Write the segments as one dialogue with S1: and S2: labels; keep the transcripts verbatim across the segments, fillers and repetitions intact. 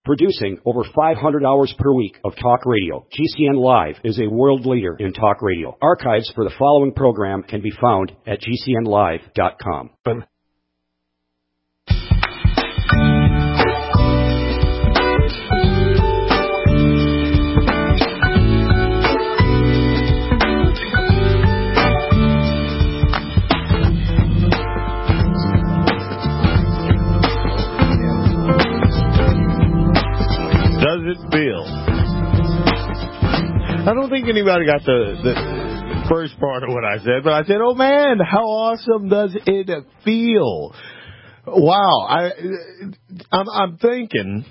S1: Producing over five hundred hours per week of talk radio, G C N Live is a world leader in talk radio. Archives for the following program can be found at G C N live dot com.
S2: Does it feel? I don't think anybody got the, the first part of what I said, but I said, oh man, how awesome does it feel? Wow. I, I'm, I'm thinking,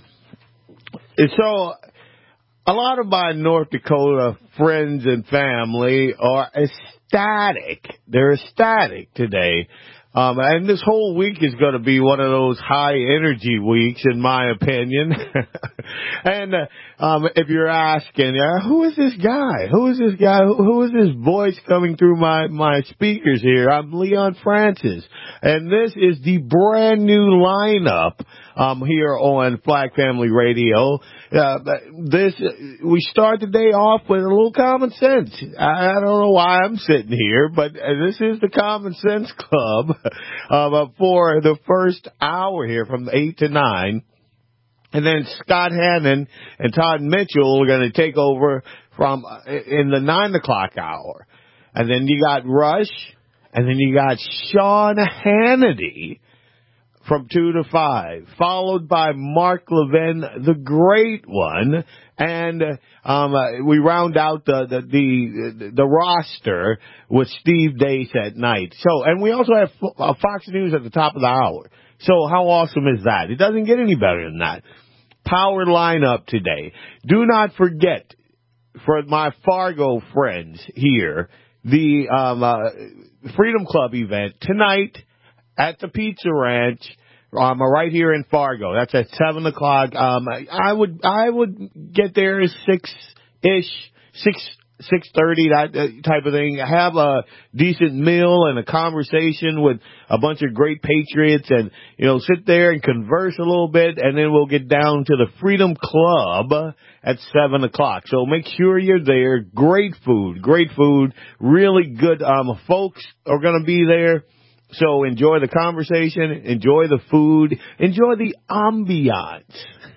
S2: so a lot of my North Dakota friends and family are ecstatic. They're ecstatic today. Um, and this whole week is going to be one of those high energy weeks, in my opinion. and uh, um, if you're asking, uh, who is this guy? Who is this guy? Who, who is this voice coming through my, my speakers here? I'm Leon Francis. And this is the brand new lineup um, here on Flag Family Radio. Uh, this we start the day off with a little common sense. I, I don't know why I'm sitting here, but uh, this is the Common Sense Club uh, for the first hour here from eight to nine. And then Scott Hannon and Todd Mitchell are going to take over from uh, in the nine o'clock hour. And then you got Rush, and then you got Sean Hannity from two to five, followed by Mark Levin, the great one, and um, uh, we round out the the, the the roster with Steve Dace at night. So, and we also have uh, Fox News at the top of the hour. So, how awesome is that? It doesn't get any better than that. Power lineup today. Do not forget, for my Fargo friends here, the um, uh, Freedom Club event tonight at the Pizza Ranch, um, right here in Fargo. That's at seven o'clock. Um, I would, I would get there at six ish, six, six thirty, that type of thing. Have a decent meal and a conversation with a bunch of great patriots, and you know, sit there and converse a little bit, and then we'll get down to the Freedom Club at seven o'clock. So make sure you're there. Great food, great food, really good. Um, folks are going to be there. So enjoy the conversation, enjoy the food, enjoy the ambiance.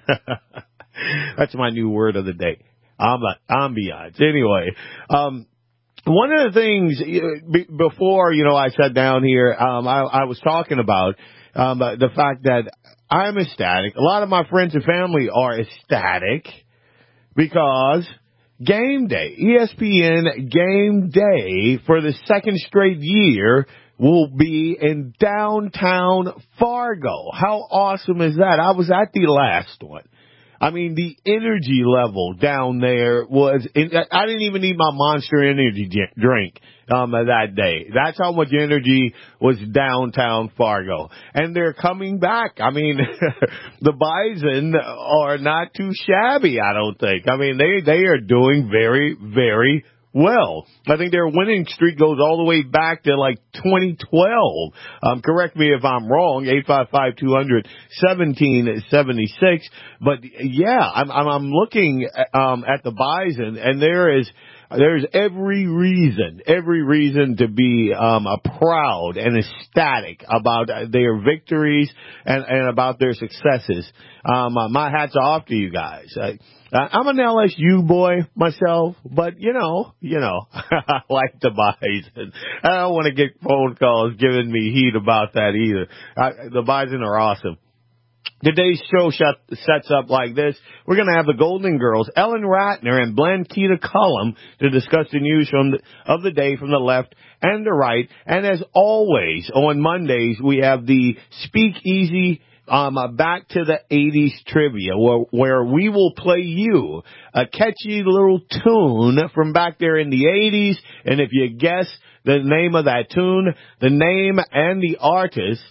S2: That's my new word of the day. Ambiance. Anyway, um, one of the things b- before, you know, I sat down here, um, I, I was talking about um, the fact that I'm ecstatic. A lot of my friends and family are ecstatic because Game Day, E S P N Game Day for the second straight year will be in downtown Fargo. How awesome is that? I was at the last one. I mean, the energy level down there was, I didn't even need my Monster Energy drink um, that day. That's how much energy was downtown Fargo. And they're coming back. I mean, the Bison are not too shabby, I don't think. I mean, they, they are doing very, very well. I think their winning streak goes all the way back to like twenty twelve. Um, correct me if I'm wrong, eight five five, two hundred, seventeen seventy-six. But yeah, I'm, I'm, I'm looking um, at the Bison, and there is, there's every reason, every reason to be um, proud and ecstatic about their victories and, and about their successes. Um, my hats off to you guys. I, I'm an L S U boy myself, but you know, you know, I like the Bison. I don't want to get phone calls giving me heat about that either. I, the Bison are awesome. Today's show shut, sets up like this. We're going to have the Golden Girls, Ellen Ratner and Blanquita Cullum, to discuss the news from the, of the day from the left and the right. And as always, on Mondays, we have the Speakeasy Um, uh, back to the eighties trivia, where, where we will play you a catchy little tune from back there in the eighties, and if you guess the name of that tune, the name and the artist,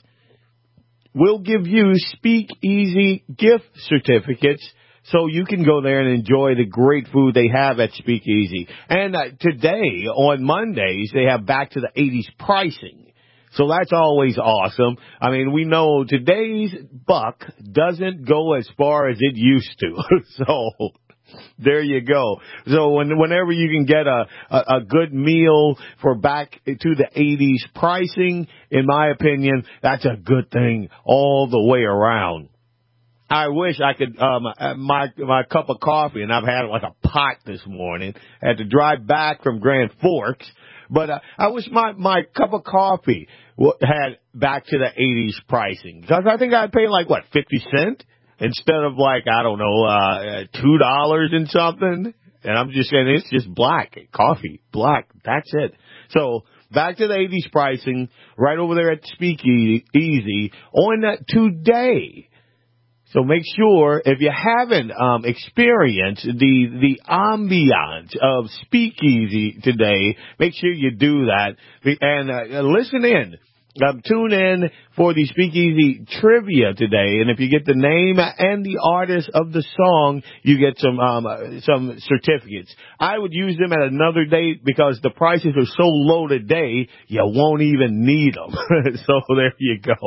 S2: we'll give you Speakeasy gift certificates so you can go there and enjoy the great food they have at Speakeasy. And uh, today, on Mondays, they have back to the eighties pricing. So that's always awesome. I mean, we know today's buck doesn't go as far as it used to. So there you go. So when, whenever you can get a, a, a good meal for back to the eighties pricing, in my opinion, that's a good thing all the way around. I wish I could, um, my, my cup of coffee, and I've had like a pot this morning. I had to drive back from Grand Forks, but uh, I wish my, my cup of coffee w- had back to the eighties pricing. Because I think I'd pay like, what, fifty cents instead of like, I don't know, uh, two dollars and something. And I'm just saying it's just black coffee, black. That's it. So back to the eighties pricing right over there at Speakeasy on that today. So make sure, if you haven't um, experienced the the ambiance of Speakeasy today, make sure you do that. And uh, listen in. Um, tune in for the Speakeasy trivia today. And if you get the name and the artist of the song, you get some um, some certificates. I would use them at another date because the prices are so low today, you won't even need them. So there you go.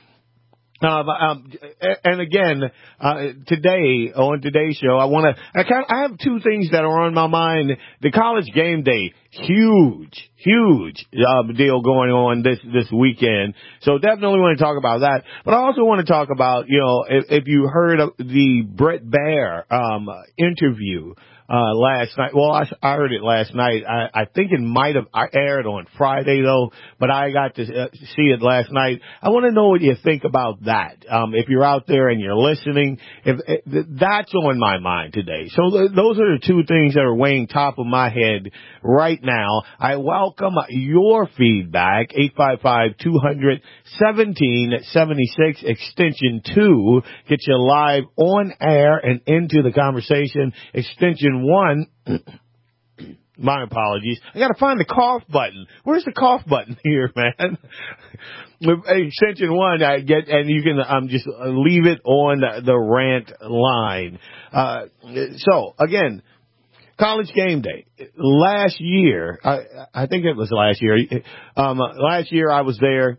S2: Um, um, and again, uh, today, on today's show, I want to, I kind I have two things that are on my mind. The College Game Day, huge, huge, um, deal going on this, this weekend. So definitely want to talk about that. But I also want to talk about, you know, if, if you heard of the Bret Baier, um, interview, Uh, last night. Well, I, I heard it last night. I, I think it might have aired on Friday though, but I got to uh, see it last night. I want to know what you think about that. Um, if you're out there and you're listening, if, if that's on my mind today. So th- those are the two things that are weighing top of my head right now. I welcome your feedback. eight five five, two hundred, seventeen seventy-six extension two. Get you live on air and into the conversation. Extension one, my apologies. I gotta find the cough button. Where's the cough button here, man? With extension one, I get, and you can um just leave it on the, the rant line. Uh, so again, College Game Day. Last year, I, I think it was last year. Um, last year I was there.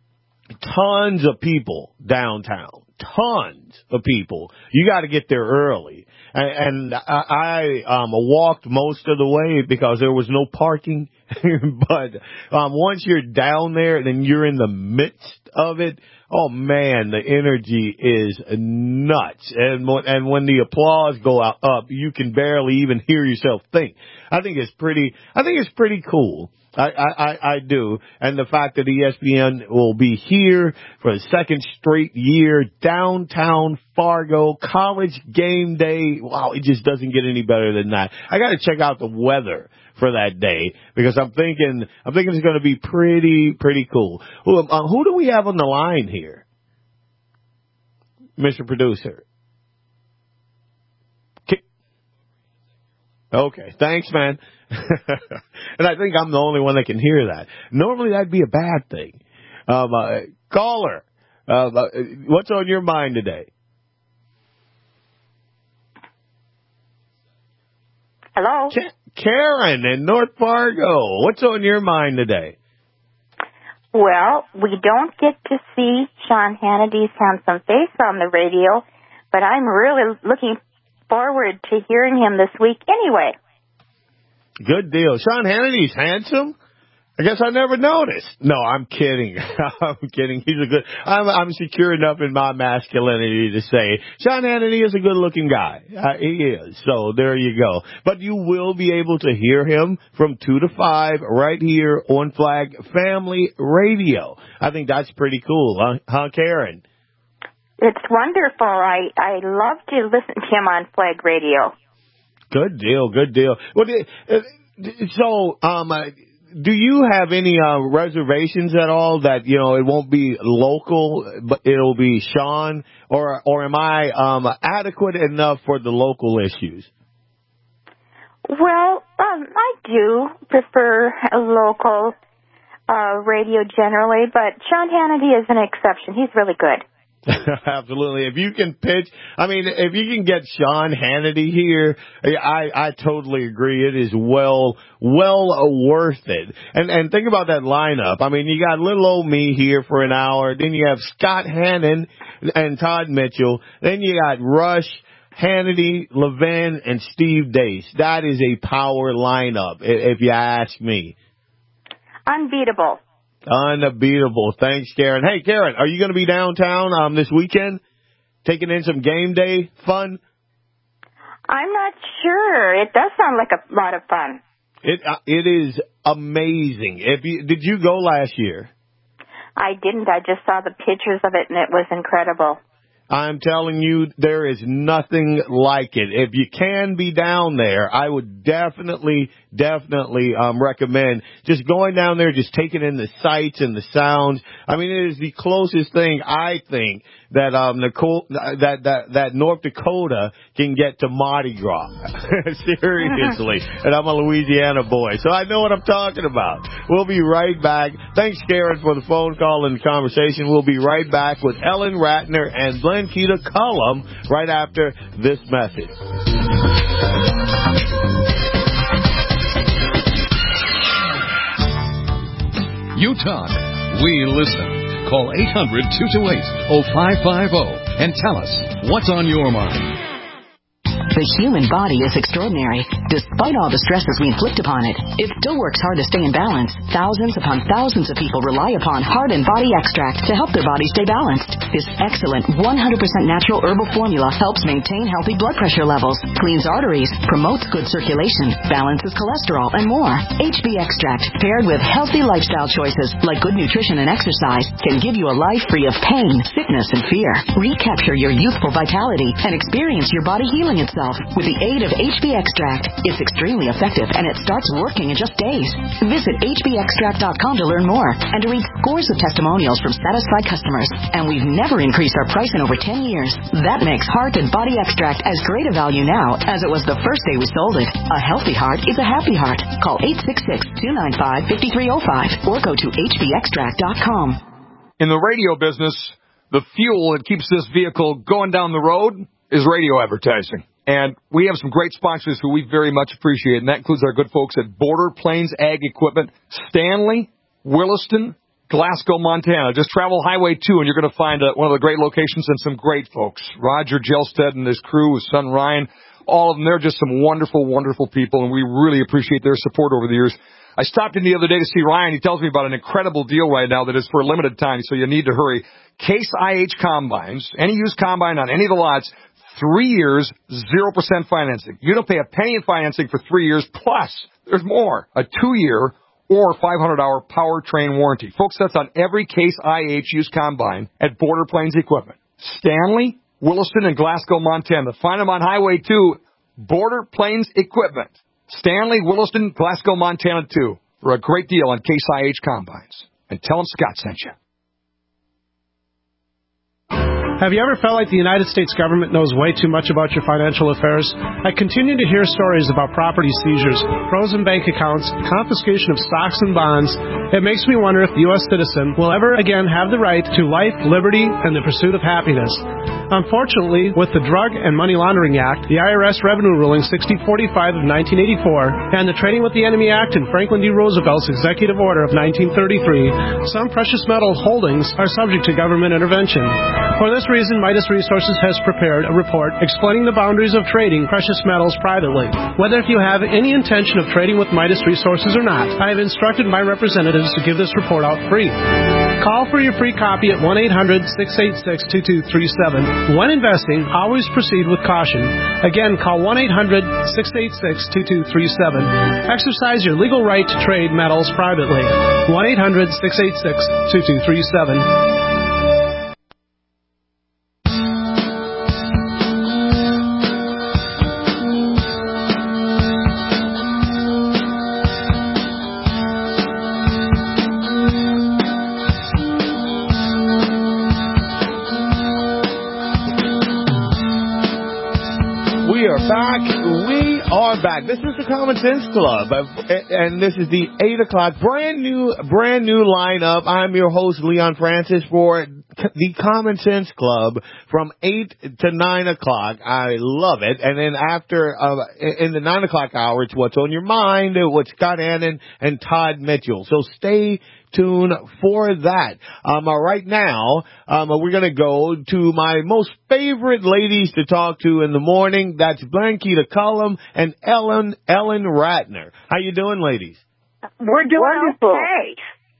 S2: Tons of people downtown. Tons of people. You got to get there early. And, and I, I um, walked most of the way because there was no parking. But um, once you're down there, then you're in the midst of it. Oh man, the energy is nuts. And and when the applause go out, up, you can barely even hear yourself think. I think it's pretty. I think it's pretty cool. I, I, I do. And the fact that E S P N will be here for the second straight year, downtown Fargo, College Game Day. Wow, it just doesn't get any better than that. I got to check out the weather for that day because I'm thinking, I'm thinking it's going to be pretty, pretty cool. Who, uh, who do we have on the line here? Mister Producer. Okay, thanks, man. And I think I'm the only one that can hear that. Normally that'd be a bad thing. Um, uh, caller, uh, uh, what's on your mind today?
S3: Hello?
S2: Ka- Karen in North Fargo, what's on your mind today?
S3: Well, we don't get to see Sean Hannity's handsome face on the radio, but I'm really looking forward to hearing him this week anyway.
S2: Good deal. Sean Hannity's handsome? I guess I never noticed. No, I'm kidding. I'm kidding. He's a good, I'm, I'm secure enough in my masculinity to say Sean Hannity is a good looking guy. Uh, he is. So there you go. But you will be able to hear him from two to five right here on Flag Family Radio. I think that's pretty cool. Huh, huh Karen?
S3: It's wonderful. I, I love to listen to him on Flag Radio.
S2: Good deal. Good deal. Well, so, um, do you have any uh, reservations at all that, you know, it won't be local, but it'll be Sean, or or am I um, adequate enough for the local issues?
S3: Well, um, I do prefer a local uh, radio generally, but Sean Hannity is an exception. He's really good.
S2: Absolutely. If you can pitch, I mean, if you can get Sean Hannity here, I, I totally agree. It is well, well worth it. And, and think about that lineup. I mean, you got little old me here for an hour. Then you have Scott Hannon and Todd Mitchell. Then you got Rush, Hannity, Levin, and Steve Deace. That is a power lineup, if you ask me.
S3: Unbeatable.
S2: Unbeatable. Thanks, Karen. Hey, Karen, are you going to be downtown um, this weekend, taking in some game day fun?
S3: I'm not sure. It does sound like a lot of fun.
S2: It uh, it is amazing. If you, did you go last year?
S3: I didn't. I just saw the pictures of it, and it was incredible.
S2: I'm telling you, there is nothing like it. If you can be down there, I would definitely, definitely um, recommend just going down there, just taking in the sights and the sounds. I mean, it is the closest thing, I think, that um Nicole, that that that North Dakota can get to Mardi Gras. Seriously. And I'm a Louisiana boy, so I know what I'm talking about. We'll be right back. Thanks, Karen, for the phone call and conversation. We'll be right back with Ellen Ratner and Blankita Cullum right after this message.
S4: You talk, we listen. Call eight hundred, two two eight, oh five five oh and tell us what's on your mind.
S5: The human body is extraordinary. Despite all the stresses we inflict upon it, it still works hard to stay in balance. Thousands upon thousands of people rely upon Heart and Body Extract to help their body stay balanced. This excellent one hundred percent natural herbal formula helps maintain healthy blood pressure levels, cleans arteries, promotes good circulation, balances cholesterol, and more. H B Extract, paired with healthy lifestyle choices like good nutrition and exercise, can give you a life free of pain, sickness, and fear. Recapture your youthful vitality and experience your body healing itself with the aid of H B Extract. It's extremely effective, and it starts working in just days. Visit H B extract dot com to learn more and to read scores of testimonials from satisfied customers. And we've never increased our price in over ten years. That makes Heart and Body Extract as great a value now as it was the first day we sold it. A healthy heart is a happy heart. Call eight six six, two nine five, five three zero five or go to H B extract dot com.
S6: In the radio business, the fuel that keeps this vehicle going down the road is radio advertising. And we have some great sponsors who we very much appreciate, and that includes our good folks at Border Plains Ag Equipment, Stanley, Williston, Glasgow, Montana. Just travel Highway two, and you're going to find uh, one of the great locations and some great folks. Roger Gelstead and his crew, his son Ryan, all of them, they're just some wonderful, wonderful people, and we really appreciate their support over the years. I stopped in the other day to see Ryan. He tells me about an incredible deal right now that is for a limited time, so you need to hurry. Case I H Combines, any used combine on any of the lots, Three years, zero percent financing. You don't pay a penny in financing for three years, plus there's more. A two-year or five hundred hour powertrain warranty. Folks, that's on every Case I H used combine at Border Plains Equipment. Stanley, Williston, and Glasgow, Montana. Find them on Highway two, Border Plains Equipment. Stanley, Williston, Glasgow, Montana, too, for a great deal on Case I H combines. And tell them Scott sent you.
S7: Have you ever felt like the United States government knows way too much about your financial affairs? I continue to hear stories about property seizures, frozen bank accounts, confiscation of stocks and bonds. It makes me wonder if the U S citizen will ever again have the right to life, liberty, and the pursuit of happiness. Unfortunately, with the Drug and Money Laundering Act, the I R S Revenue Ruling sixty forty-five of nineteen eighty-four, and the Trading with the Enemy Act and Franklin D. Roosevelt's Executive Order of nineteen thirty-three, some precious metal holdings are subject to government intervention. For this reason, Midas Resources has prepared a report explaining the boundaries of trading precious metals privately. Whether if you have any intention of trading with Midas Resources or not, I have instructed my representatives to give this report out free. Call for your free copy at one eight hundred, six eight six, two two three seven. When investing, always proceed with caution. Again, call one eight hundred, six eight six, two two three seven. Exercise your legal right to trade metals privately. one eight hundred, six eight six, two two three seven.
S2: Back, we are back. This is the Common Sense Club, and this is the eight o'clock brand new, brand new lineup. I'm your host, Leon Francis, for the Common Sense Club from eight to nine o'clock. I love it. And then after, uh, in the nine o'clock hour, it's What's on Your Mind with Scott Hannon and Todd Mitchell. So stay tuned for that. Um, uh, right now, um, uh, we're going to go to my most favorite ladies to talk to in the morning. That's Blankita Cullum and Ellen, Ellen Ratner. How you doing, ladies?
S8: We're doing
S3: Wonderful.
S8: okay.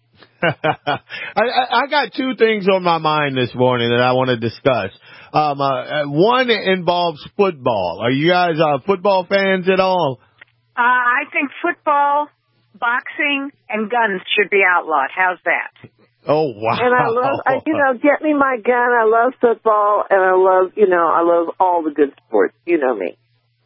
S2: I, I, I got two things on my mind this morning that I want to discuss. Um, uh, one involves football. Are you guys uh, football fans at all?
S8: Uh, I think football, boxing, and guns should be outlawed. How's that?
S2: Oh, wow.
S9: And I love, I, you know, get me my gun. I love football, and I love, you know, I love all the good sports. You know me.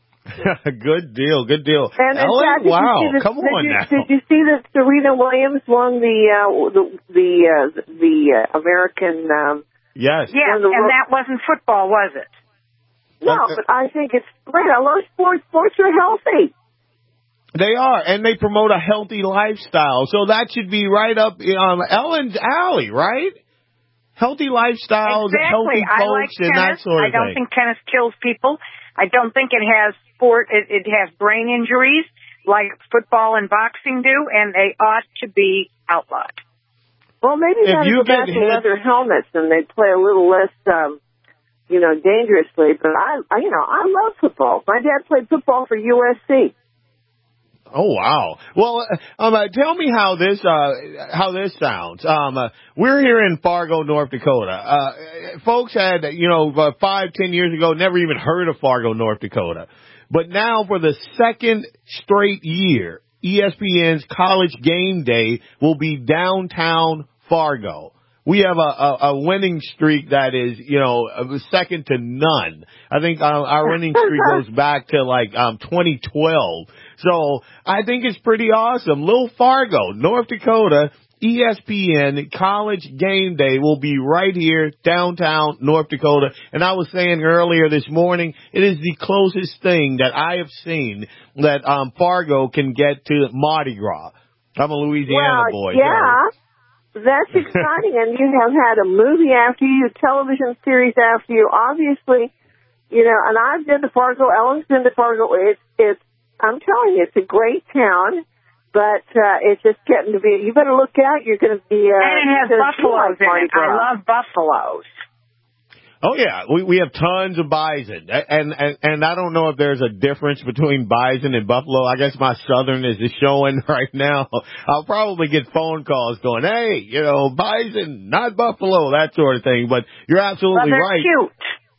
S2: Good deal, good deal.
S9: And
S2: Ellen,
S9: Jack, did
S2: wow,
S9: you see the,
S2: come
S9: did
S2: on
S9: you,
S2: now.
S9: Did you see that Serena Williams won the uh, the the uh, the uh, American? Um,
S2: yes.
S8: Yeah,
S9: the
S8: and
S9: ro-
S8: that wasn't football, was it?
S9: No,
S2: Uh,
S9: but I think it's great. I love sports. Sports are healthy.
S2: They are, and they promote a healthy lifestyle. So that should be right up um, Ellen's alley, right? Healthy lifestyles,
S8: Exactly.
S2: healthy
S8: I like
S2: folks, and that
S8: tennis.
S2: sort
S8: I
S2: of
S8: don't
S2: thing.
S8: think tennis kills people. I don't think it has sport. It, it has brain injuries like football and boxing do, and they ought to be outlawed.
S9: Well, maybe
S2: If
S9: they
S2: you
S9: go back
S2: get
S9: to
S2: hit-
S9: leather helmets and they play a little less, um, you know, dangerously. But I, I, you know, I love football. My dad played football for U S C.
S2: Oh wow! Well, uh, um, uh, tell me how this uh, how this sounds. Um, uh, we're here in Fargo, North Dakota. Uh, folks had, you know, uh, five, ten years ago, never even heard of Fargo, North Dakota, but now for the second straight year, E S P N's College Game Day will be downtown Fargo. We have a, a, a winning streak that is, you know, second to none. I think uh, our winning streak goes back to like um, twenty twelve. So I think it's pretty awesome. Little Fargo, North Dakota, E S P N College Game Day will be right here, downtown North Dakota. And I was saying earlier this morning, it is the closest thing that I have seen that um, Fargo can get to Mardi Gras. I'm a Louisiana
S9: well,
S2: boy.
S9: Yeah.
S2: So.
S9: That's exciting, and you have had a movie after you, a television series after you. Obviously, you know, and I've been to Fargo. Ellen's been to Fargo. It's, it's, I'm telling you, it's a great town, but uh, it's just getting to be. You better look out. You're going to be. Uh,
S8: And it has buffaloes in it. I love buffaloes.
S2: Oh yeah, we we have tons of bison, and and and I don't know if there's a difference between bison and buffalo. I guess my southern is showing right now. I'll probably get phone calls going, "Hey, you know, bison, not buffalo," that sort of thing. But you're absolutely
S8: well, they're
S2: right.
S8: Cute.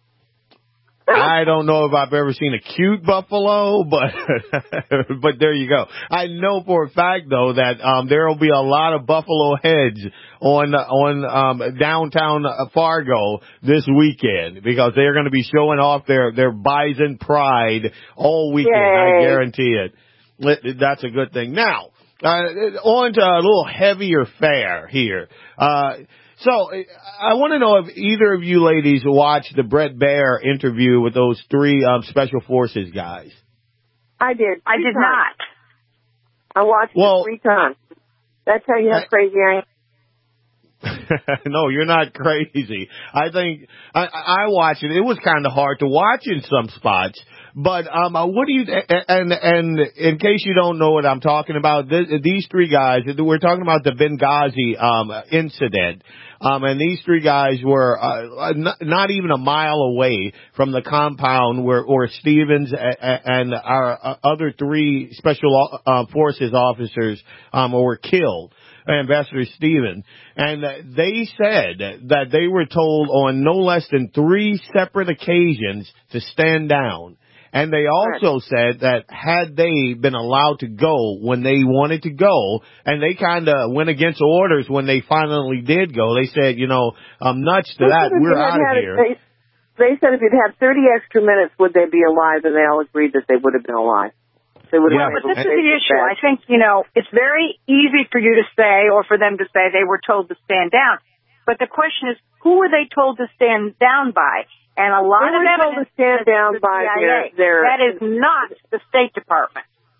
S2: I don't know if I've ever seen a cute buffalo, but but there you go. I know for a fact though that um there will be a lot of buffalo heads on on um downtown Fargo this weekend because they're going to be showing off their their bison pride all weekend.
S9: Yay.
S2: I guarantee it. That's a good thing. Now, uh, on to a little heavier fare here. Uh So, I want to know if either of you ladies watched the Bret Baier interview with those three um, Special Forces guys.
S9: I did.
S8: I did
S9: times.
S8: not.
S9: I watched
S2: Well,
S9: it three times. That's how you how
S2: I,
S9: crazy I am.
S2: No, you're not crazy. I think I, I watched it. It was kind of hard to watch in some spots. But um, what do you? And and in case you don't know what I'm talking about, th- these three guys. We're talking about the Benghazi um, incident. Um, and these three guys were uh, not, not even a mile away from the compound where, where Stevens and our other three special uh, forces officers um, were killed. Ambassador Stevens, and they said that they were told on no less than three separate occasions to stand down. And they also said that had they been allowed to go when they wanted to go, and they kind of went against orders when they finally did go, they said, you know, I'm nuts to
S9: They
S2: that.
S9: said if
S2: We're
S9: you had
S2: out of
S9: had it-
S2: here.
S9: They, they said if you'd had thirty extra minutes, would they be alive? And they all agreed that they would have been alive. They would have
S2: Yeah,
S9: been
S8: But
S9: able
S8: this
S9: to
S8: is the
S9: face
S8: issue.
S9: that.
S8: I think, you know, it's very easy for you to say or for them to say they were told to stand down. But the question is, who were they told to stand down by? And a lot
S9: They
S8: of
S9: were told
S8: evidence
S9: to stand
S8: says
S9: down
S8: the
S9: by
S8: C I A.
S9: their- their-
S8: That is not the State Department.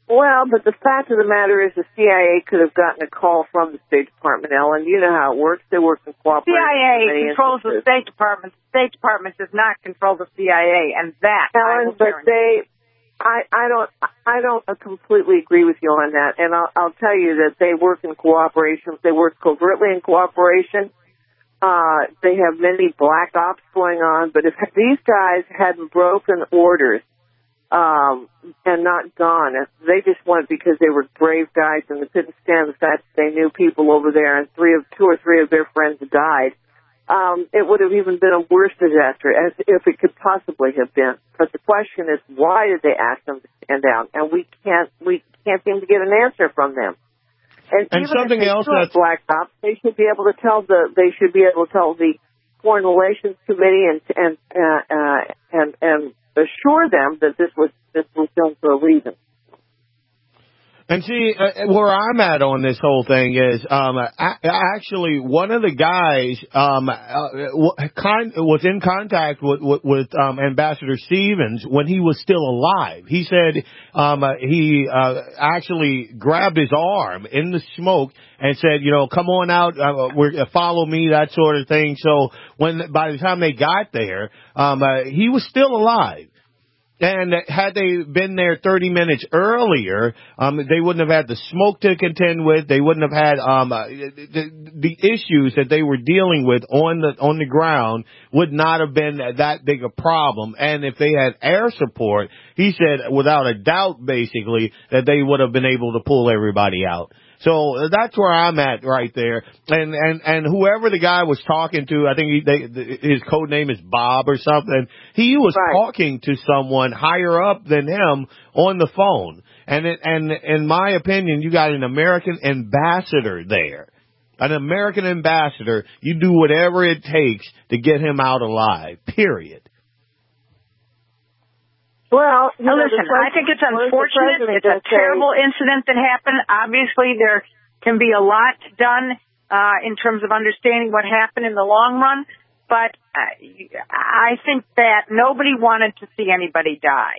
S9: Well, but the fact of the matter is the C I A could have gotten a call from the State Department, Ellen. You know how it works. They work in cooperation.
S8: C I A controls
S9: instances.
S8: the State Department. The State Department does not control the C I A, and that
S9: Ellen, but they, I, I don't, I don't completely agree with you on that. And I'll, I'll tell you that they work in cooperation. They work covertly in cooperation. Uh, they have many black ops going on. But if these guys hadn't broken orders, Um, and not gone. They just went because they were brave guys and they couldn't stand the fact that they knew people over there and three of two or three of their friends died. Um, it would have even been a worse disaster as if it could possibly have been. But the question is, why did they ask them to stand down? And we can't, we can't seem to get an answer from them. And,
S2: and
S9: even
S2: something
S9: if they
S2: else
S9: still
S2: that's
S9: black ops, they should be able to tell the, they should be able to tell the Foreign Relations Committee and, and, uh, uh, and, and assure them that this was this was done for a reason.
S2: And see, uh, where I'm at on this whole thing is, um, I, actually, one of the guys um, uh, kind, was in contact with, with, with um, Ambassador Stevens when he was still alive. He said um, uh, he uh, actually grabbed his arm in the smoke and said, you know, come on out, uh, we're, uh, follow me, that sort of thing. So when by the time they got there, um, uh, he was still alive. And had they been there thirty minutes earlier, um, they wouldn't have had the smoke to contend with. They wouldn't have had um, uh, the, the issues that they were dealing with on the on the ground would not have been that big a problem. And if they had air support, he said without a doubt, basically, that they would have been able to pull everybody out. So that's where I'm at right there. And, and, and whoever the guy was talking to, I think he, they, his code name is Bob or something. He was right. talking to someone higher up than him on the phone. And it, and in my opinion, you got an American ambassador there. An American ambassador. You do whatever it takes to get him out alive. Period.
S8: Well, you know, listen, I think it's unfortunate. It's a terrible incident that happened. Obviously, there can be a lot done uh, in terms of understanding what happened in the long run, but uh, I think that nobody wanted to see anybody die.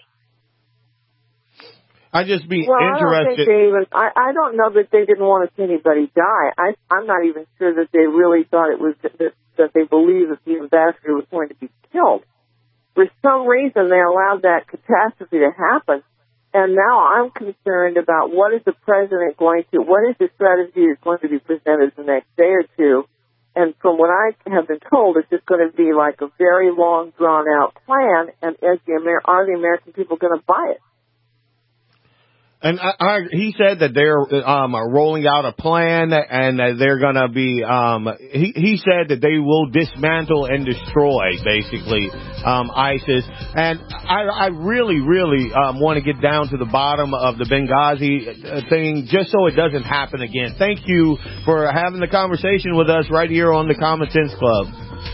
S2: I'd just be
S9: well,
S2: interested.
S9: I don't think they even. I, I don't know that they didn't want to see anybody die. I, I'm not even sure that they really thought it was that, that they believed that the ambassador was going to be killed. For some reason, they allowed that catastrophe to happen, and now I'm concerned about what is the president going to, what is the strategy that's going to be presented the next day or two, and from what I have been told, it's just going to be like a very long, drawn-out plan, and is the Amer- are the American people going to buy it?
S2: And I, I, he said that they're um, rolling out a plan, and that they're going to be. Um, he, he said that they will dismantle and destroy, basically, um, ISIS. And I, I really, really um, want to get down to the bottom of the Benghazi thing, just so it doesn't happen again. Thank you for having the conversation with us right here on the Common Sense Club.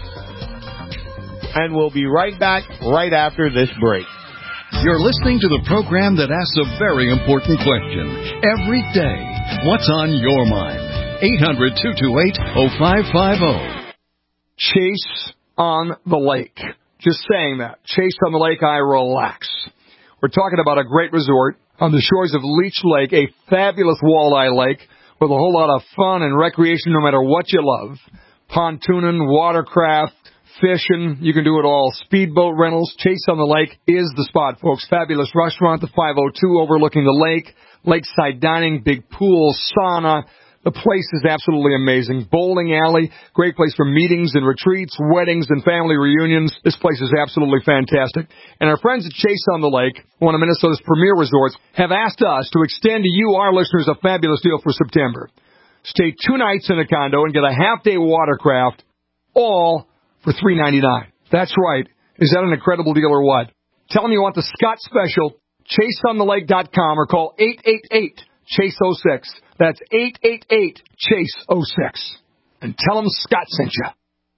S2: And we'll be right back right after this break.
S4: You're listening to the program that asks a very important question every day. What's on your mind? eight hundred, two two eight, oh five five oh.
S6: Chase on the Lake. Just saying that. Chase on the Lake, I relax. We're talking about a great resort on the shores of Leech Lake, a fabulous walleye lake with a whole lot of fun and recreation no matter what you love. Pontooning, watercraft, fishing, you can do it all. Speedboat rentals, Chase on the Lake is the spot, folks. Fabulous restaurant, the five oh two overlooking the lake. Lakeside dining, big pool, sauna. The place is absolutely amazing. Bowling alley, great place for meetings and retreats, weddings and family reunions. This place is absolutely fantastic. And our friends at Chase on the Lake, one of Minnesota's premier resorts, have asked us to extend to you, our listeners, a fabulous deal for September. Stay two nights in a condo and get a half-day watercraft, all for three ninety-nine. That's right. Is that an incredible deal or what? Tell them you want the Scott Special, chase on the lake dot com, or call eight eight eight, chase oh six. That's eight eight eight, chase oh six. And tell them Scott sent you.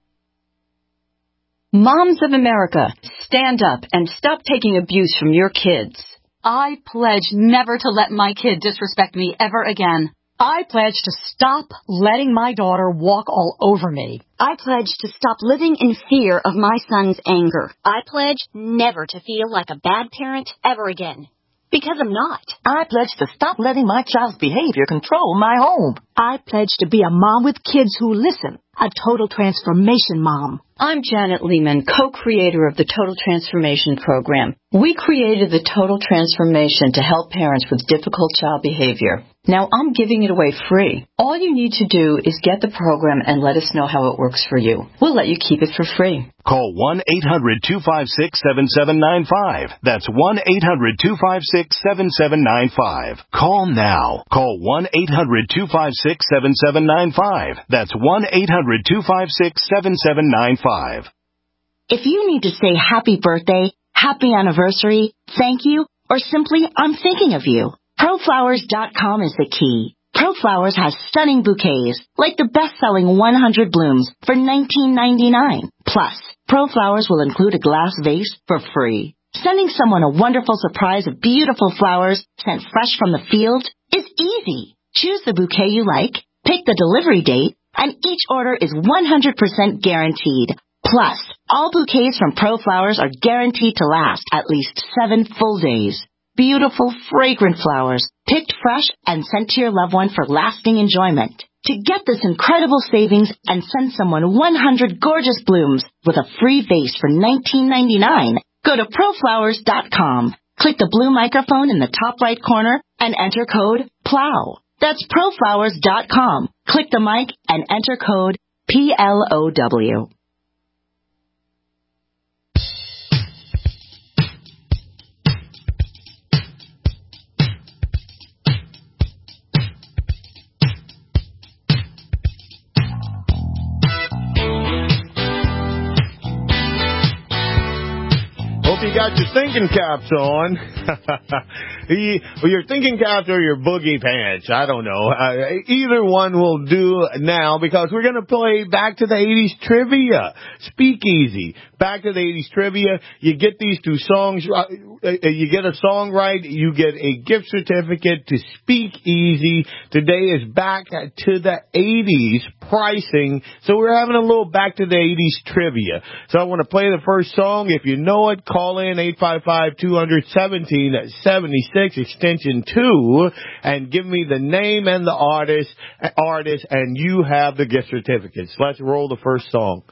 S10: Moms of America, stand up and stop taking abuse from your kids.
S11: I pledge never to let my kid disrespect me ever again.
S12: I pledge to stop letting my daughter walk all over me.
S13: I pledge to stop living in fear of my son's anger.
S14: I pledge never to feel like a bad parent ever again. Because I'm not. I pledge to stop letting my child's behavior control my home.
S15: I pledge to be a mom with kids who listen. A total transformation mom.
S10: I'm Janet Lehman, co-creator of the Total Transformation Program. We created the Total Transformation to help parents with difficult child behavior. Now I'm giving it away free. All you need to do is get the program and let us know how it works for you. We'll let you keep it for free.
S16: Call one eight hundred two five six seven seven nine five. That's one eight hundred two five six seven seven nine five. Call now. Call one eight hundred two five six seven seven nine five. That's one eight hundred two five six seven seven nine five.
S13: If you need to say happy birthday, happy anniversary, thank you, or simply I'm thinking of you, ProFlowers dot com is the key. ProFlowers has stunning bouquets, like the best-selling one hundred blooms for nineteen ninety-nine. Plus, ProFlowers will include a glass vase for free. Sending someone a wonderful surprise of beautiful flowers sent fresh from the field is easy. Choose the bouquet you like, pick the delivery date, and each order is one hundred percent guaranteed. Plus, all bouquets from ProFlowers are guaranteed to last at least seven full days. Beautiful, fragrant flowers, picked fresh and sent to your loved one for lasting enjoyment. To get this incredible savings and send someone one hundred gorgeous blooms with a free vase for nineteen ninety-nine, go to ProFlowers dot com. Click the blue microphone in the top right corner and enter code PLOW. That's ProFlowers dot com. Click the mic and enter code P L O W.
S2: You got your thinking caps on. you, or your thinking caps or your boogie pants. I don't know. Uh, either one will do now because we're going to play Back to the eighties Trivia. Speakeasy. Back to the eighties Trivia. You get these two songs. Uh, you get a song right. You get a gift certificate to Speakeasy. Today is Back to the eighties pricing. So we're having a little Back to the eighties Trivia. So I want to play the first song. If you know it, call in eight five five, two hundred, seventeen seventy-six, extension two, and give me the name and the artist, artist, and you have the gift certificates. Let's roll the first song.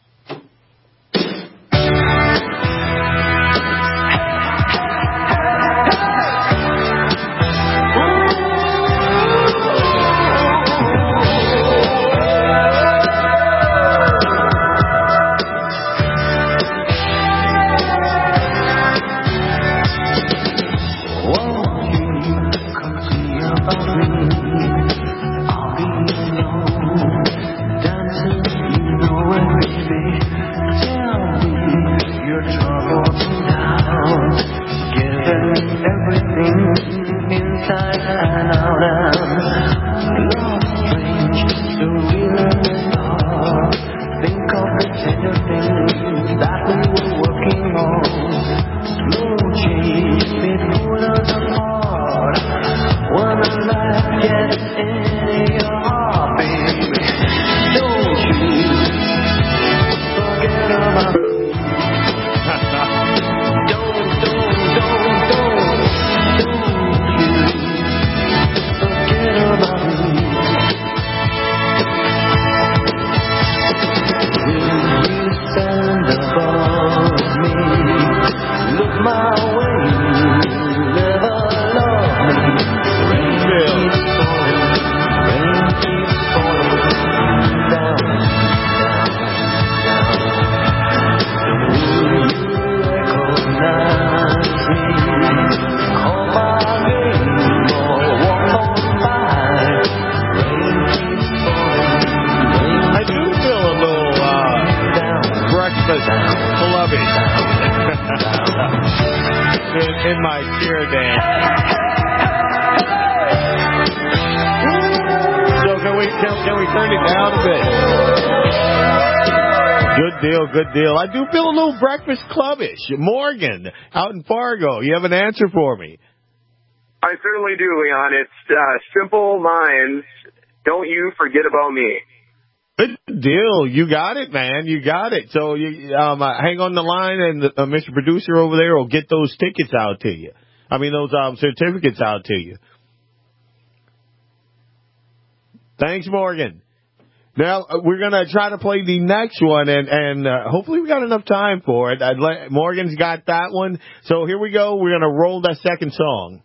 S2: In my cheer dance. So can we can, can we turn it down a bit? Good deal, good deal. I do feel a little Breakfast Clubbish. Morgan, out in Fargo, you have an answer for me?
S17: I certainly do, Leon. It's uh, Simple Minds. Don't you forget about me.
S2: Good deal. You got it, man. You got it. So you um, uh, hang on the line, and uh, Mister Producer over there will get those tickets out to you. I mean, those um, certificates out to you. Thanks, Morgan. Now, we're going to try to play the next one, and, and uh, hopefully we got enough time for it. I'd let, Morgan's got that one. So here we go. We're going to roll that second song.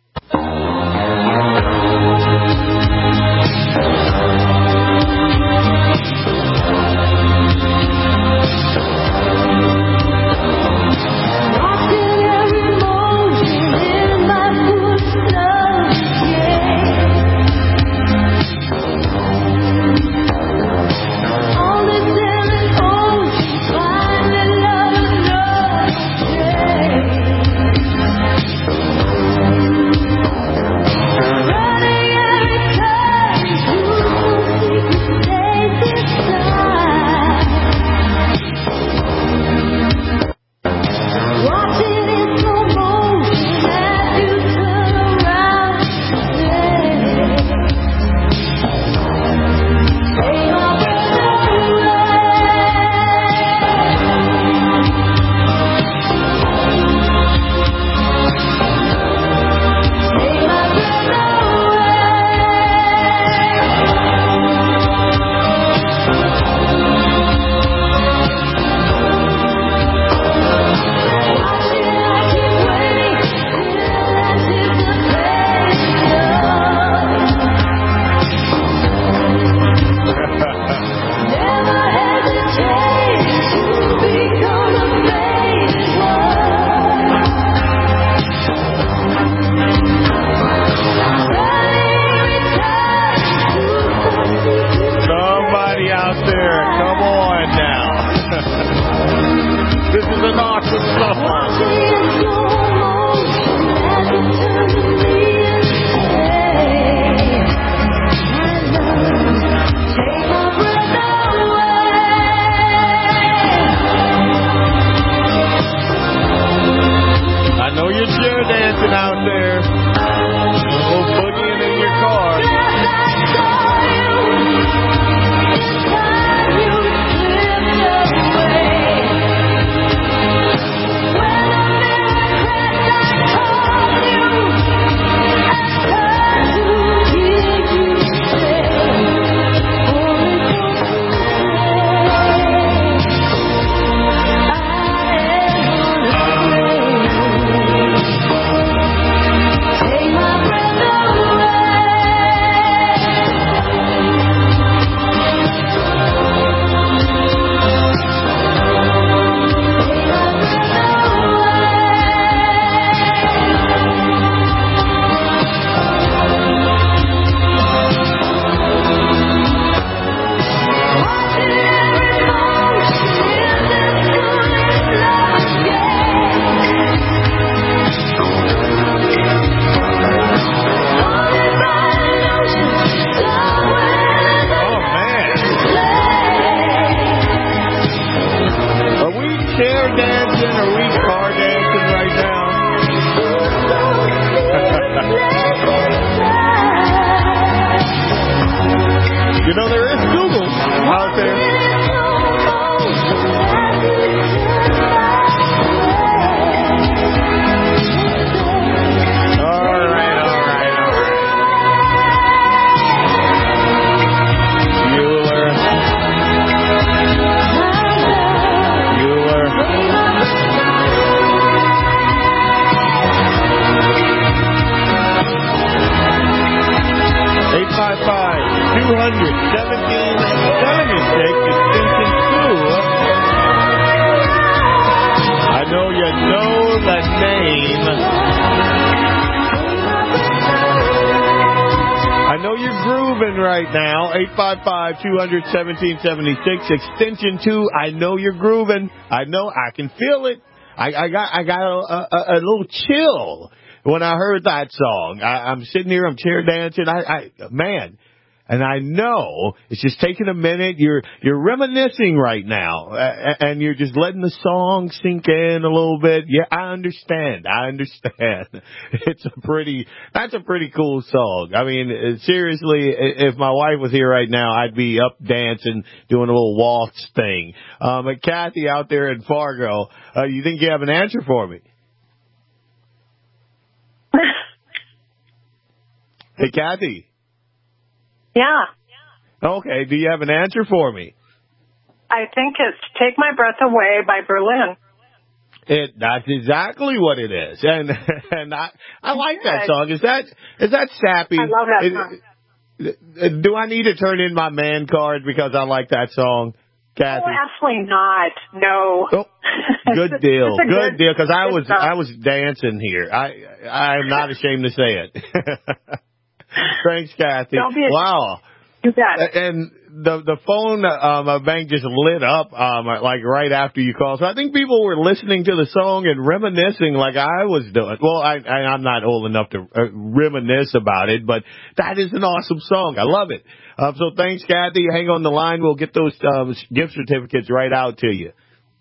S2: eight five five, two hundred, seventeen seventy-six, extension two. I know you're grooving. I know. I can feel it. I, I got I got a, a, a little chill when I heard that song. I, I'm sitting here. I'm chair dancing. I, I man. And I know it's just taking a minute. You're you're reminiscing right now, uh, and you're just letting the song sink in a little bit. Yeah, I understand. I understand. It's a pretty that's a pretty cool song. I mean, seriously, if my wife was here right now, I'd be up dancing, doing a little waltz thing. Um, and Kathy out there in Fargo, uh, you think you have an answer for me? Hey, Kathy.
S8: Yeah.
S2: Okay, do you have an answer for me?
S8: I think it's Take My Breath Away by Berlin.
S2: It that's exactly what it is, and and I I like that song. Is that is that sappy?
S8: I love that song.
S2: It, do I need to turn in my man card because I like that song, Kathy?
S8: Oh, absolutely not. No.
S2: Oh, good deal, good,
S8: good
S2: deal. Because I was
S8: song.
S2: I was dancing here. I I am not ashamed to say it. Thanks, Kathy.
S8: Don't be a-
S2: Wow.
S8: You bet.
S2: And the the phone um, bank just lit up um, like right after you called. So I think people were listening to the song and reminiscing like I was doing. Well, I, I, I'm not old enough to uh, reminisce about it, but that is an awesome song. I love it. Uh, so thanks, Kathy. Hang on the line. We'll get those um, gift certificates right out to you.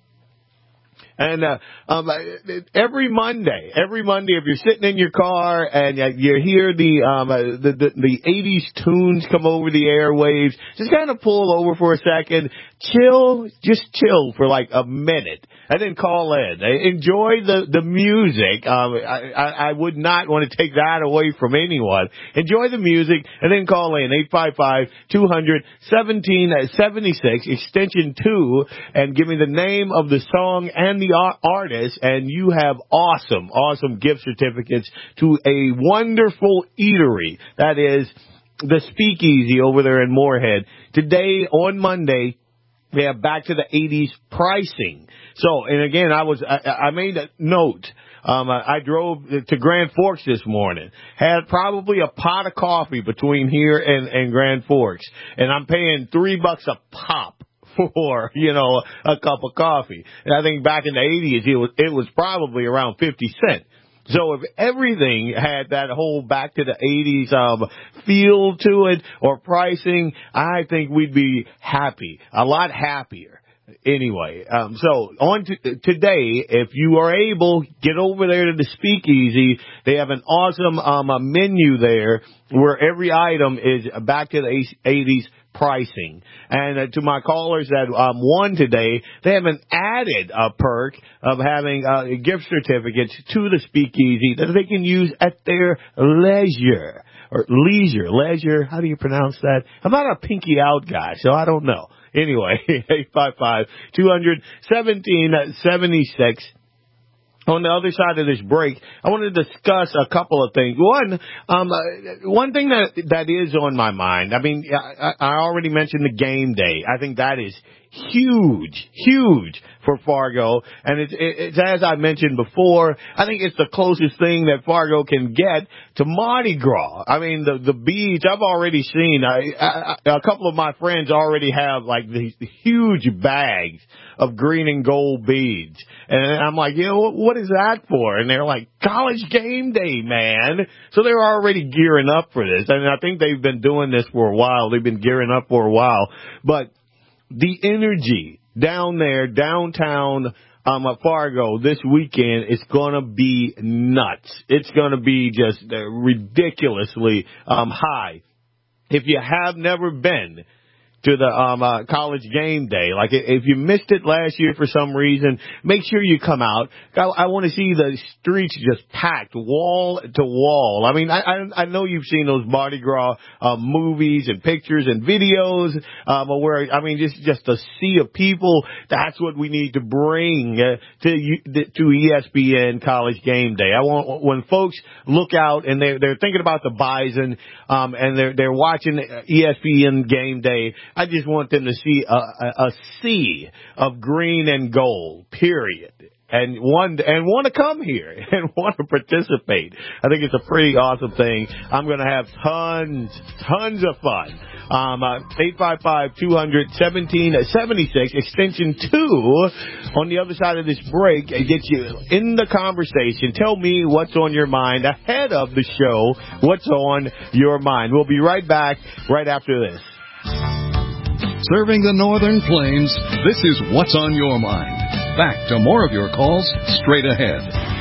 S2: And uh, um, every Monday, every Monday, if you're sitting in your car and you hear the um, the, the the eighties tunes come over the airwaves, just kind of pull over for a second, chill, just chill for like a minute, and then call in. Enjoy the the music. Um, I, I, I would not want to take that away from anyone. Enjoy the music, and then call in eight five five, two hundred, seventeen seventy-six extension two, and give me the name of the song and the artist, and you have awesome, awesome gift certificates to a wonderful eatery. That is the Speakeasy over there in Moorhead. Today, on Monday, they have back to the eighties pricing. So, and again, I was, I, I made a note. Um, I, I drove to Grand Forks this morning, had probably a pot of coffee between here and, and Grand Forks, and I'm paying three bucks a pop for, you know, a cup of coffee. And I think back in the eighties, it was, it was probably around fifty cents. So if everything had that whole back to the eighties um, feel to it or pricing, I think we'd be happy, a lot happier. Anyway, um, so on to, today, if you are able, get over there to the Speakeasy. They have an awesome um, a menu there where every item is back to the eighties pricing. And uh, to my callers that um, won today, they have an added uh, perk of having uh, gift certificates to the Speakeasy that they can use at their leisure. Or leisure, leisure, how do you pronounce that? I'm not a pinky out guy, so I don't know. Anyway, eight five five, two hundred, seventeen seventy-six. On the other side of this break, I want to discuss a couple of things. One, um, uh, one thing that that is on my mind. I mean, I, I already mentioned the game day. I think that is huge, huge for Fargo. And it's, it's as I mentioned before, I think it's the closest thing that Fargo can get to Mardi Gras. I mean, the the beads, I've already seen, I, I, a couple of my friends already have like these huge bags of green and gold beads. And I'm like, you know, what is that for? And they're like, college game day, man. So they're already gearing up for this. And I think they've been doing this for a while. They've been gearing up for a while. But the energy down there, downtown um, at Fargo this weekend is going to be nuts. It's going to be just uh, ridiculously um, high. If you have never been to the um, uh, college game day, like if you missed it last year for some reason, make sure you come out. I, I want to see the streets just packed wall to wall. I mean, I I, I know you've seen those Mardi Gras uh, movies and pictures and videos um, where, I mean, just just a sea of people. That's what we need to bring uh, to to E S P N College Game Day. I want when folks look out and they're they're thinking about the Bison um, and they're they're watching E S P N Game Day. I just want them to see a, a, a sea of green and gold, period. And one and want to come here and want to participate. I think it's a pretty awesome thing. I'm going to have tons, tons of fun. Um, uh, eight five five, two hundred, seventeen seventy-six, extension two. On the other side of this break, it gets you in the conversation. Tell me what's on your mind ahead of the show. What's on your mind? We'll be right back right after this.
S4: Serving the Northern Plains, this is What's on Your Mind. Back to more of your calls straight ahead.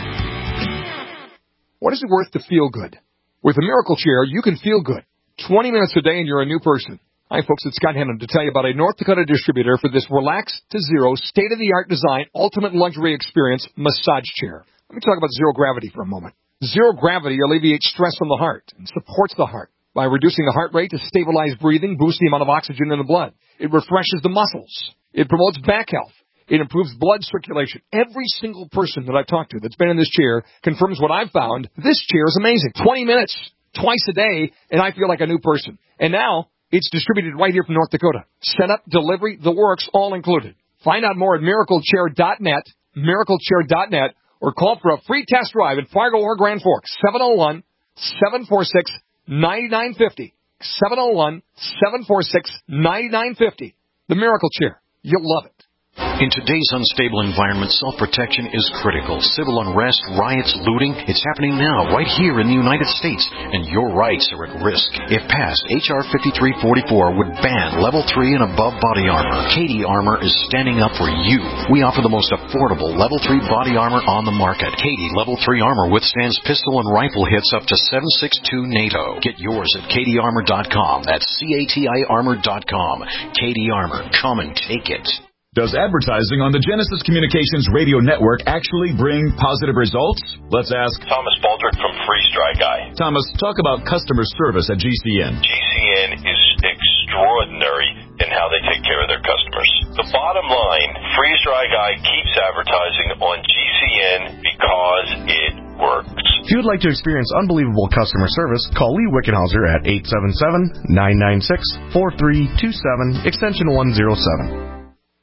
S6: What is it worth to feel good? With a Miracle Chair, you can feel good. twenty minutes a day and you're a new person. Hi, folks, it's Scott Hennon to tell you about a North Dakota distributor for this relax to zero, state-of-the-art design, ultimate luxury experience massage chair. Let me talk about zero gravity for a moment. Zero gravity alleviates stress from the heart and supports the heart by reducing the heart rate to stabilize breathing, boost the amount of oxygen in the blood. It refreshes the muscles. It promotes back health. It improves blood circulation. Every single person that I've talked to that's been in this chair confirms what I've found. This chair is amazing. twenty minutes, twice a day, and I feel like a new person. And now it's distributed right here from North Dakota. Setup, delivery, the works, all included. Find out more at miracle chair dot net, miracle chair dot net, or call for a free test drive in Fargo or Grand Forks, seven oh one, seven four six, nine nine five oh, seven oh one, seven four six, nine nine five oh. The Miracle Chair. You'll love it.
S18: In today's unstable environment, self-protection is critical. Civil unrest, riots, looting, it's happening now, right here in the United States, and your rights are at risk. If passed, H R fifty-three forty-four would ban level three and above body armor. Cady Armor is standing up for you. We offer the most affordable level three body armor on the market. Cady level three armor withstands pistol and rifle hits up to seven six two NATO. Get yours at Cady Armor dot com. That's C A T I Armor dot com. Cady Armor. Come and take it.
S19: Does advertising on the Genesis Communications radio network actually bring positive results? Let's ask
S20: Thomas Baldrick from Freeze Dry Guy.
S19: Thomas, talk about customer service at G C N.
S20: G C N is extraordinary in how they take care of their customers. The bottom line, Freeze Dry Guy keeps advertising on G C N because it works.
S21: If you would like to experience unbelievable customer service, call Lee Wickenhauser at eight seven seven, nine nine six, four three two seven, extension one oh seven.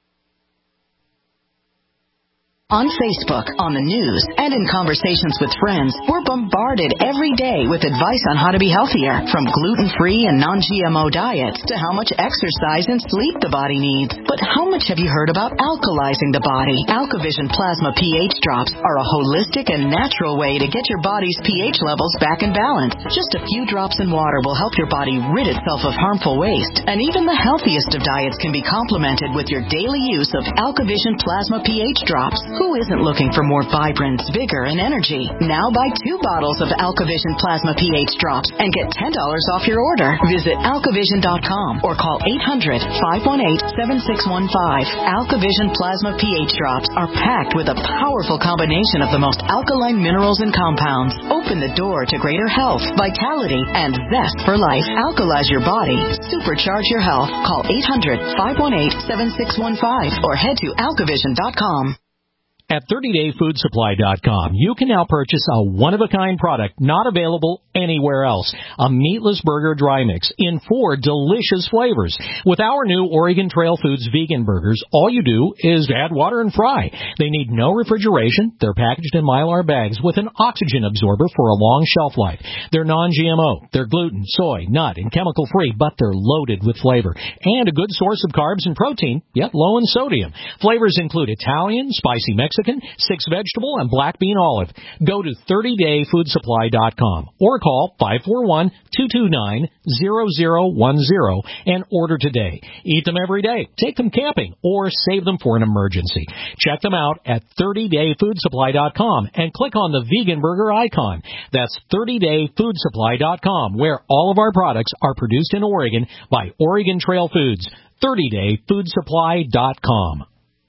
S5: On Facebook, on the news, and in conversations with friends, we're bombarded every day with advice on how to be healthier, from gluten-free and non-G M O diets to how much exercise and sleep the body needs. But how much have you heard about alkalizing the body? AlkaVision Plasma pH drops are a holistic and natural way to get your body's pH levels back in balance. Just a few drops in water will help your body rid itself of harmful waste. And even the healthiest of diets can be complemented with your daily use of AlkaVision Plasma pH drops. Who isn't looking for more vibrance, vigor, and energy? Now buy two bottles of AlkaVision Plasma pH drops and get ten dollars off your order. Visit alkavision dot com or call eight hundred, five one eight, seven six one five. AlkaVision Plasma pH drops are packed with a powerful combination of the most alkaline minerals and compounds. Open the door to greater health, vitality, and zest for life. Alkalize your body. Supercharge your health. Call eight hundred, five one eight, seven six one five or head to alkavision dot com.
S22: At thirty day food supply dot com, you can now purchase a one-of-a-kind product not available anywhere else. A meatless burger dry mix in four delicious flavors. With our new Oregon Trail Foods vegan burgers, all you do is add water and fry. They need no refrigeration. They're packaged in Mylar bags with an oxygen absorber for a long shelf life. They're non-G M O. They're gluten, soy, nut, and chemical-free, but they're loaded with flavor. And a good source of carbs and protein, yet low in sodium. Flavors include Italian, spicy Mexican, six vegetable, and black bean olive. Go to thirty day food supply dot com or call five four one, two two nine, zero zero one zero and order today. Eat them every day, take them camping, or save them for an emergency. Check them out at thirty day food supply dot com and click on the vegan burger icon. That's thirty day food supply dot com, where all of our products are produced in Oregon by Oregon Trail Foods. thirty day food supply dot com.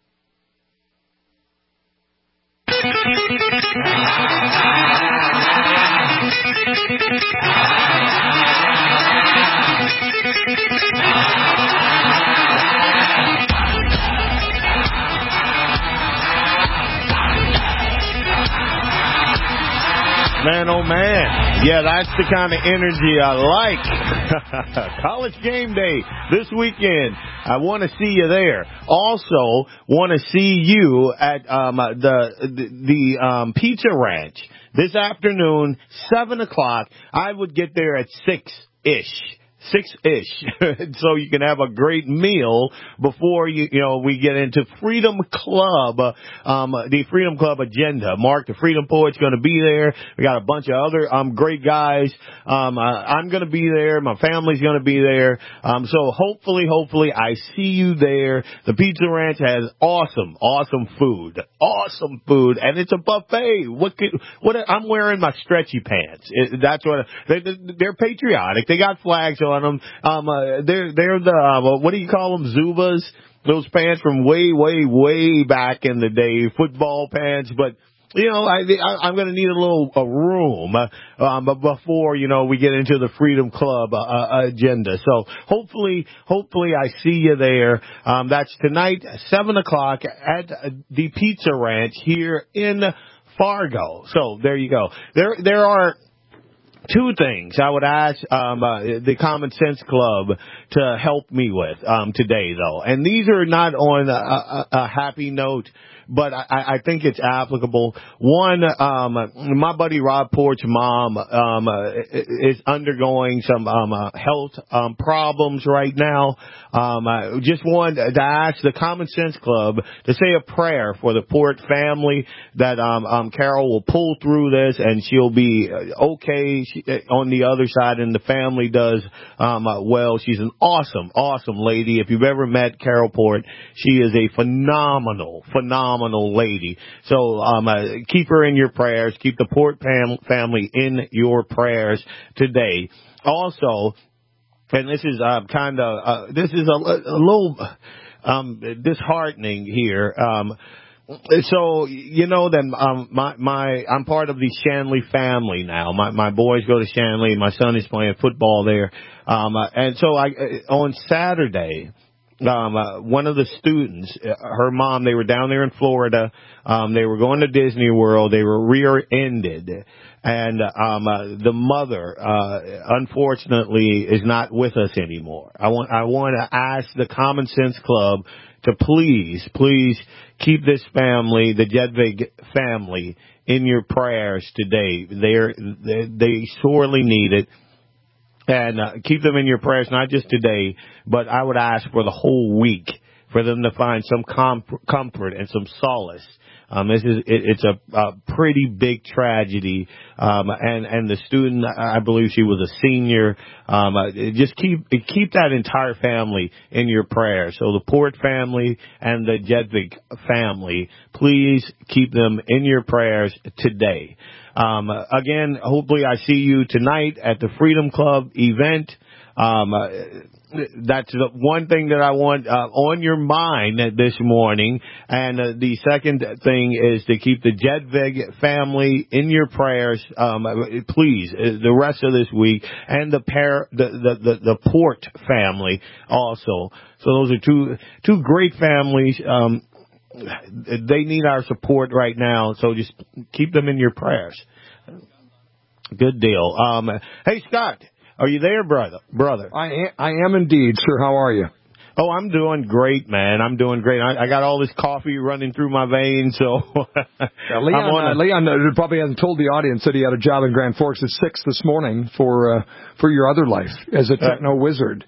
S2: Man, oh man. Yeah, that's the kind of energy I like. College game day this weekend. I want to see you there. Also, want to see you at um, the the, the um, Pizza Ranch this afternoon, seven o'clock. I would get there at six-ish. Six-ish, so you can have a great meal before you, you know, we get into Freedom Club, um, the Freedom Club agenda. Mark, the Freedom Poet's going to be there. We got a bunch of other um great guys. Um, I, I'm going to be there. My family's going to be there. Um, so hopefully, hopefully, I see you there. The Pizza Ranch has awesome, awesome food, awesome food, and it's a buffet. What? Could, what? I'm wearing my stretchy pants. It, that's what they, they're patriotic. They got flags on them. Um, uh, they're, they're the, uh, what do you call them? Zubas? Those pants from way, way, way back in the day. Football pants. But you know, I, I, I'm going to need a little a room uh, um, before, you know, we get into the Freedom Club uh, uh, agenda. So hopefully, hopefully I see you there. Um, that's tonight, seven o'clock at the Pizza Ranch here in Fargo. So there you go. There, there are two things I would ask um, uh, the Common Sense Club to help me with um, today, though. And these are not on a, a, a happy note, but I, I think it's applicable. One, um, my buddy Rob Port's mom um, uh, is undergoing some um, uh, health um, problems right now. Um, I just wanted to ask the Common Sense Club to say a prayer for the Port family that um, um, Carol will pull through this and she'll be okay she, on the other side, and the family does um, uh, well. She's an awesome, awesome lady. If you've ever met Carol Port, she is a phenomenal, phenomenal lady. So um, uh, keep her in your prayers. Keep the Port fam- family in your prayers today. Also, and this is uh, kind of uh, this is a, a little um, disheartening here. Um, so you know that um, my my I'm part of the Shanley family now. My my boys go to Shanley. My son is playing football there, um, uh, and so I uh, on Saturday. Um, uh, one of the students, uh, her mom, they were down there in Florida. Um, they were going to Disney World. They were rear-ended. And, um, uh, the mother, uh, unfortunately is not with us anymore. I want, I want to ask the Common Sense Club to please, please keep this family, the Jedvig family, in your prayers today. They're, they, they sorely need it. And uh, keep them in your prayers, not just today, but I would ask for the whole week for them to find some com- comfort and some solace. Um, this is it, it's a, a pretty big tragedy, um, and and the student, I believe she was a senior. Um, uh, just keep keep that entire family in your prayers. So the Port family and the Jedvig family, please keep them in your prayers today. Um, again, hopefully I see you tonight at the Freedom Club event. Um, uh, that's the one thing that I want uh, on your mind this morning. And uh, the second thing is to keep the Jedvig family in your prayers, um, please, uh, the rest of this week, and the pair, the, the, the, the Port family also. So those are two, two great families. Um, they need our support right now, so just keep them in your prayers. Good deal. Um, hey, Scott. Are you there, brother? Brother,
S6: I am, I am indeed, sir. How are you?
S2: Oh, I'm doing great, man. I'm doing great. I, I got all this coffee running through my veins, so.
S6: yeah, Leon, a, uh, Leon uh, probably hasn't told the audience that he had a job in Grand Forks at six this morning for uh, for your other life as a techno uh, wizard.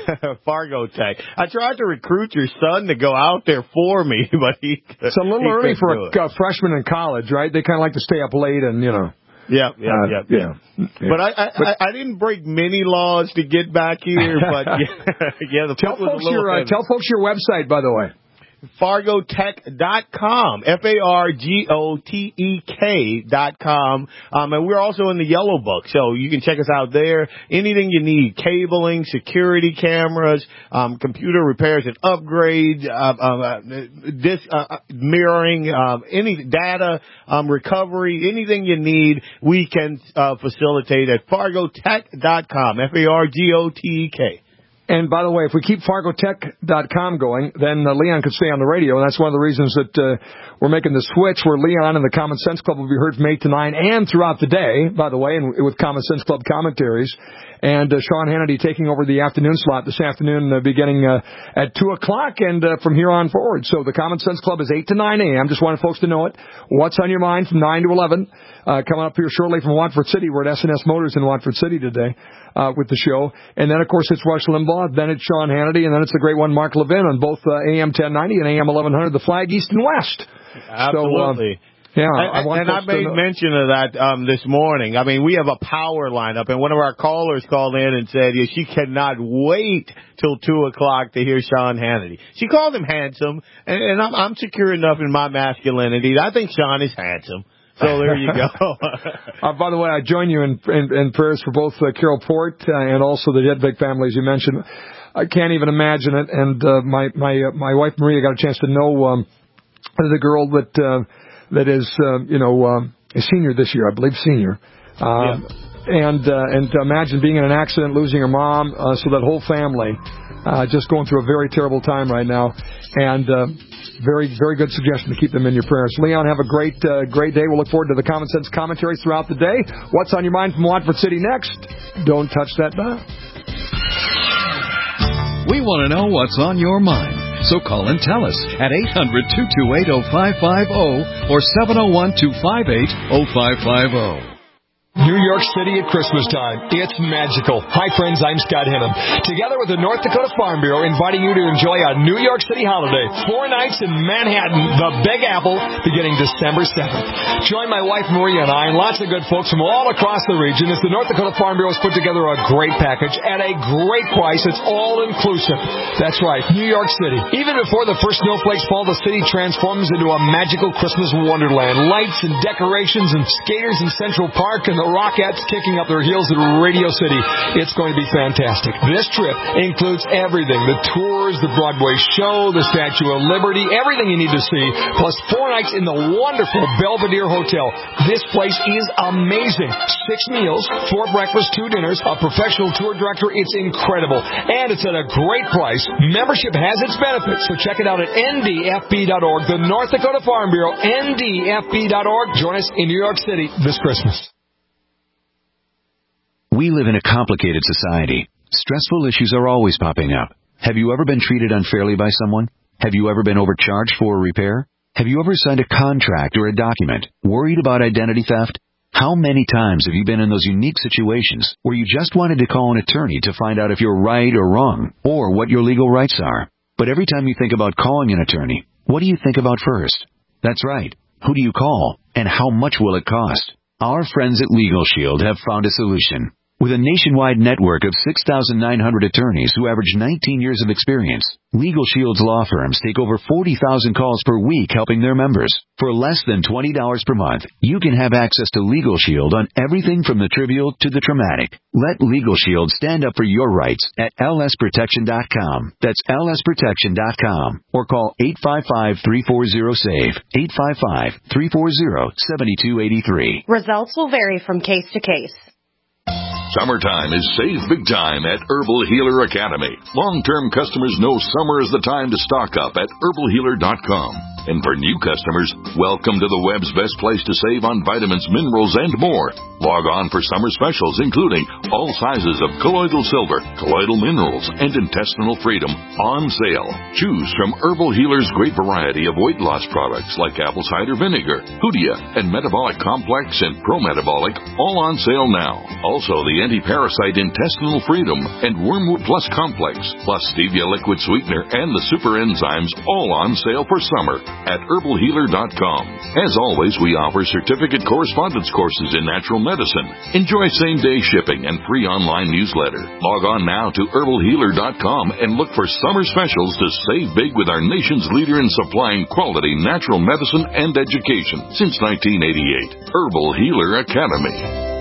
S2: Fargo Tech. I tried to recruit your son to go out there for me, but he.
S6: It's a little early for a, a freshman in college, right? They kind of like to stay up late and you know.
S2: Yeah, yeah,
S6: uh,
S2: yeah,
S6: yeah,
S2: yeah. But I, I, but, I, I didn't break many laws to get back here. But yeah, yeah the
S6: tell folks your uh, tell folks your website, by the way.
S2: Fargo Tech dot com, F A R G O T E K dot com. Um, and we're also in the Yellow Book, so you can check us out there. Anything you need, cabling, security cameras, um, computer repairs and upgrades, uh, uh, disc, uh, mirroring, um, any data um, recovery, anything you need, we can uh, facilitate at Fargo Tech dot com, F A R G O T E K.
S6: And by the way, if we keep Fargo Tech dot com going, then uh, Leon could stay on the radio, and that's one of the reasons that uh, we're making the switch where Leon and the Common Sense Club will be heard from eight to nine and throughout the day, by the way, and with Common Sense Club commentaries. And uh, Sean Hannity taking over the afternoon slot this afternoon, uh, beginning uh, at two o'clock and uh, from here on forward. So the Common Sense Club is eight to nine a.m. Just wanted folks to know it. What's on your mind from nine to eleven. Uh, coming up here shortly from Watford City. We're at S and S Motors in Watford City today uh, with the show. And then, of course, it's Rush Limbaugh. Then it's Sean Hannity. And then it's the great one, Mark Levin, on both uh, A M ten ninety and A M eleven hundred, the Flag East and West.
S2: Absolutely.
S6: So, uh, Yeah,
S2: I, I and I made mention of that um, this morning. I mean, we have a power lineup, and one of our callers called in and said yeah, she cannot wait till two o'clock to hear Sean Hannity. She called him handsome, and, and I'm, I'm secure enough in my masculinity. I think Sean is handsome. So there you go.
S6: uh, by the way, I join you in, in, in prayers for both uh, Carol Port uh, and also the Jedvig family, as you mentioned. I can't even imagine it. And uh, my my uh, my wife Maria got a chance to know um, the girl that. Uh, that is, uh, you know, um, a senior this year, I believe senior. Um, yeah. And uh, and to imagine being in an accident, losing her mom, uh, so that whole family uh, just going through a very terrible time right now. And uh, very, very good suggestion to keep them in your prayers. Leon, have a great, uh, great day. We'll look forward to the Common Sense commentaries throughout the day. What's on your mind from Watford City next? Don't touch that dial.
S4: We want to know what's on your mind. So call and tell us at eight hundred, two two eight, oh five five oh or seven oh one, two five eight, oh five five oh.
S1: New York City at Christmas time. It's magical. Hi, friends. I'm Scott Henham. Together with the North Dakota Farm Bureau, inviting you to enjoy a New York City holiday. Four nights in Manhattan, the Big Apple, beginning December seventh. Join my wife, Maria, and I, and lots of good folks from all across the region as the North Dakota Farm Bureau has put together a great package at a great price. It's all-inclusive. That's right, New York City. Even before the first snowflakes fall, the city transforms into a magical Christmas wonderland. Lights and decorations and skaters in Central Park and the Rockettes kicking up their heels at Radio City. It's going to be fantastic. This trip includes everything. The tours, the Broadway show, the Statue of Liberty, everything you need to see, plus four nights in the wonderful Belvedere Hotel. This place is amazing. Six meals, four breakfasts, two dinners, a professional tour director. It's incredible. And it's at a great price. Membership has its benefits, so check it out at N D F B dot org. The North Dakota Farm Bureau, N D F B dot org. Join us in New York City this Christmas.
S7: We live in a complicated society. Stressful issues are always popping up. Have you ever been treated unfairly by someone? Have you ever been overcharged for a repair? Have you ever signed a contract or a document? Worried about identity theft? How many times have you been in those unique situations where you just wanted to call an attorney to find out if you're right or wrong, or what your legal rights are? But every time you think about calling an attorney, what do you think about first? That's right. Who do you call? And how much will it cost? Our friends at Legal Shield have found a solution. With a nationwide network of six thousand nine hundred attorneys who average nineteen years of experience, Legal Shield's law firms take over forty thousand calls per week helping their members. For less than twenty dollars per month, you can have access to Legal Shield on everything from the trivial to the traumatic. Let Legal Shield stand up for your rights at L S protection dot com. That's L S protection dot com. Or call eight five five, three four zero, SAVE, eight five five, three four zero, seven two eight three.
S23: Results will vary from case to case.
S24: Summertime is save big time at Herbal Healer Academy. Long-term customers know summer is the time to stock up at herbal healer dot com. And for new customers, welcome to the web's best place to save on vitamins, minerals, and more. Log on for summer specials, including all sizes of colloidal silver, colloidal minerals, and intestinal freedom on sale. Choose from Herbal Healer's great variety of weight loss products like apple cider vinegar, Hoodia, and Metabolic Complex and Pro-Metabolic, all on sale now. Also, the anti-parasite intestinal freedom and Wormwood Plus Complex, plus Stevia liquid sweetener and the super enzymes, all on sale for summer at herbal healer dot com. As always, we offer certificate correspondence courses in natural medicine. Enjoy same-day shipping and free online newsletter. Log on now to herbal healer dot com and look for summer specials to save big with our nation's leader in supplying quality natural medicine and education since nineteen eighty-eight. Herbal Healer Academy.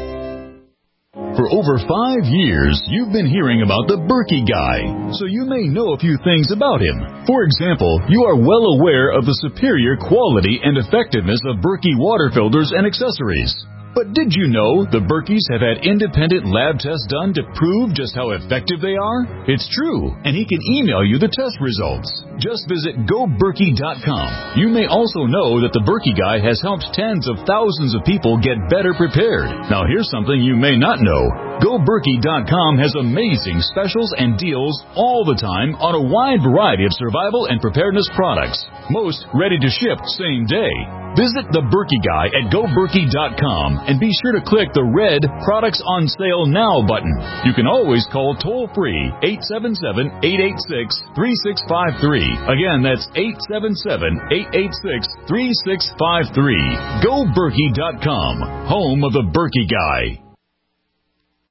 S19: For over five years, you've been hearing about the Berkey Guy, so you may know a few things about him. For example, you are well aware of the superior quality and effectiveness of Berkey water filters and accessories. But did you know the Berkeys have had independent lab tests done to prove just how effective they are? It's true, and he can email you the test results. Just visit go berkey dot com. You may also know that the Berkey Guy has helped tens of thousands of people get better prepared. Now here's something you may not know. go berkey dot com has amazing specials and deals all the time on a wide variety of survival and preparedness products. Most ready to ship same day. Visit the Berkey Guy at go berkey dot com and be sure to click the red Products on Sale Now button. You can always call toll-free eight seven seven, eight eight six, three six five three. Again, that's eight seven seven, eight eight six, three six five three. go berkey dot com, home of the Berkey Guy.